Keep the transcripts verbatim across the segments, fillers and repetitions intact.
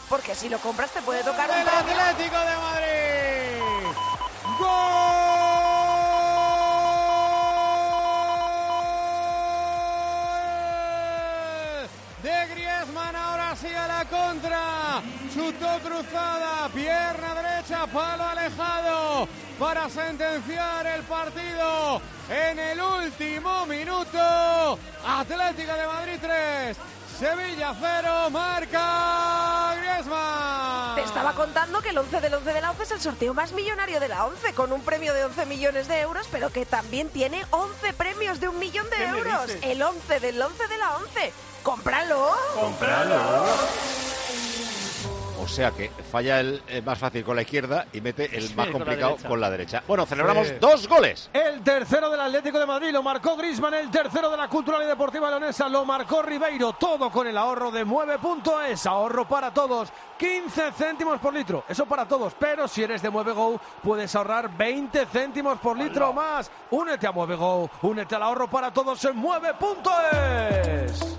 porque si lo compras te puede tocar un ¡El premio. Atlético de Madrid! ¡Gol de Griezmann! Ahora sí a la contra. Chutó cruzada, pierna derecha, palo alejado para sentenciar el partido en el último minuto. Atlético de Madrid tres, Sevilla cero, marca Griezmann. Te estaba contando que el once del once de la ONCE es el sorteo más millonario de la ONCE, con un premio de once millones de euros, pero que también tiene once premios de un millón de ¿Qué me euros. dices? El once del once de la ONCE. ¡Cómpralo! ¡Cómpralo! O sea que falla el eh, más fácil con la izquierda y mete el Sí, más con la complicado derecha. con la derecha. Bueno, celebramos Sí. dos goles. El tercero del Atlético de Madrid lo marcó Griezmann, el tercero de la Cultural y Deportiva Leonesa lo marcó Ribeiro, todo con el ahorro de Mueve punto es, ahorro para todos, quince céntimos por litro, eso para todos, pero si eres de MueveGo puedes ahorrar veinte céntimos por litro más. Únete a MueveGo, únete al ahorro para todos en Mueve punto es.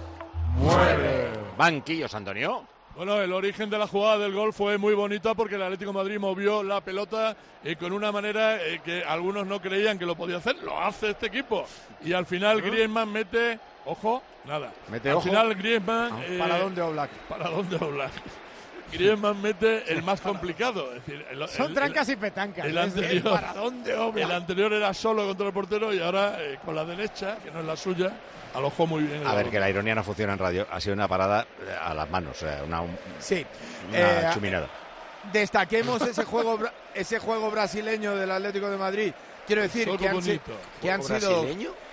Mueve. Banquillos, Antonio. Bueno, el origen de la jugada del gol fue muy bonita porque el Atlético de Madrid movió la pelota eh, con una manera eh, que algunos no creían que lo podía hacer. Lo hace este equipo. Y al final Griezmann mete... Ojo, nada. Mete al ojo. final Griezmann... eh, ¿Para dónde Oblak? ¿Para dónde Oblak? Griezmann mete el más complicado. Es decir, el, Son el- trancas el- y petancas. el ¿eh? anterior- ¿Para dónde Oblak? El anterior era solo contra el portero y ahora eh, con la derecha, que no es la suya, alojó muy bien. el A ver, balón. que la ironía no funciona en radio. Ha sido una parada eh, a las manos, o sea, una, un- Sí. una Eh, chuminada. Destaquemos ese juego bra- ese juego brasileño del Atlético de Madrid. Quiero decir Juego que han, si- bonito. que han sido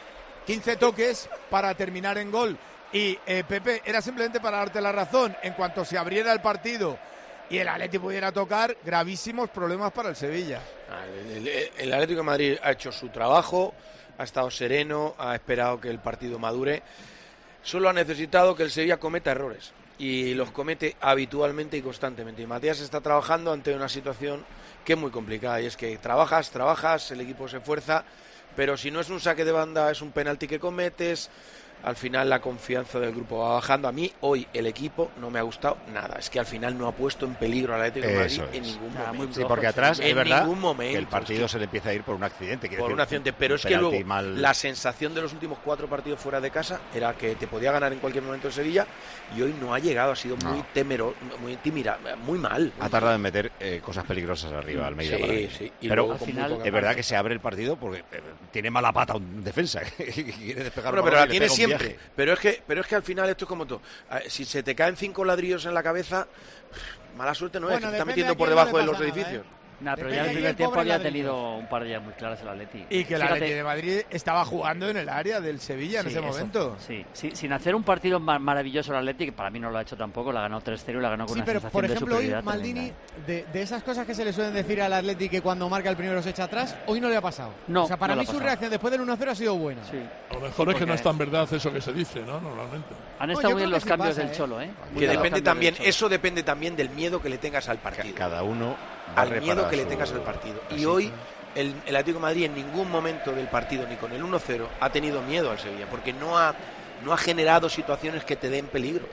quince toques para terminar en gol. Y eh, Pepe, era simplemente para darte la razón. En cuanto se abriera el partido y el Atlético pudiera tocar, gravísimos problemas para el Sevilla. El, el- el Atlético de Madrid ha hecho su trabajo, ha estado sereno, ha esperado que el partido madure. Solo ha necesitado que el Sevilla cometa errores. Y los comete habitualmente y constantemente. Y Matías está trabajando ante una situación que es muy complicada. Y es que trabajas, trabajas, el equipo se esfuerza, pero si no es un saque de banda, es un penalti que cometes. Al final la confianza del grupo va bajando. A mí hoy el equipo no me ha gustado nada. Es que al final no ha puesto en peligro al Atlético de Madrid Eso es. en ningún Ah, muy momento. Sí, porque atrás en es verdad ningún momento. que el partido Es se le empieza a ir por un accidente. quiere por decir, un accidente, pero un es que penalti luego mal- la sensación de los últimos cuatro partidos fuera de casa era que te podía ganar en cualquier momento el Sevilla y hoy no ha llegado, ha sido No. muy temero, muy tímida, muy mal. Ha tardado en meter eh, cosas peligrosas arriba Almeida. Sí, para mí. sí, y Pero luego al con muy final, poca es verdad margen. que se abre el partido porque eh, tiene mala pata un defensa. que quiere despejar Bueno, un pero balón la y le tiene pega un siempre. viaje. Pero es que, pero es que al final esto es como todo. Ah, Si se te caen cinco ladrillos en la cabeza, mala suerte no es, Bueno, que te está depende metiendo a por quién no debajo le de los pasa nada, edificios. Nah, pero Depende ya en de el quién primer tiempo cobre había ladrillos. tenido un par de días muy claras el Atleti. Y que el Fíjate, Atlético de Madrid estaba jugando en el área del Sevilla en sí, ese eso momento. fue, sí, sí, sin hacer un partido ma- maravilloso el Atleti, que para mí no lo ha hecho tampoco, la ha ganado tres cero y la ha ganado con Sí, una pero sensación por de ejemplo hoy superioridad Maldini, tremenda. de, de esas cosas que se le suelen decir al Atleti que cuando marca el primero se echa atrás, hoy no le ha pasado. No, o sea, para no le mí ha su pasado. reacción después del uno cero ha sido buena. Sí. A lo mejor Sí, es que porque no es tan verdad eso que se dice, ¿no? Normalmente. Han No, estado yo muy bien creo los que sí cambios pasa, del ¿eh? Cholo, ¿eh? Que Muy bien los depende cambios también, del Cholo. eso depende también del miedo que le tengas al Ca- partido. Cada uno al barre miedo para que le su- tengas al partido. Y Así. hoy el, el Atlético de Madrid en ningún momento del partido, ni con el uno cero, ha tenido miedo al Sevilla, porque no ha, no ha generado situaciones que te den peligro.